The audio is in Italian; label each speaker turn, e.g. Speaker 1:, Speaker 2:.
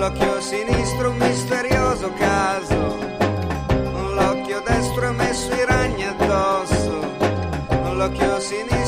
Speaker 1: l'occhio sinistro un misterioso caso, l'occhio destro ha messo i ragni addosso, l'occhio sinistro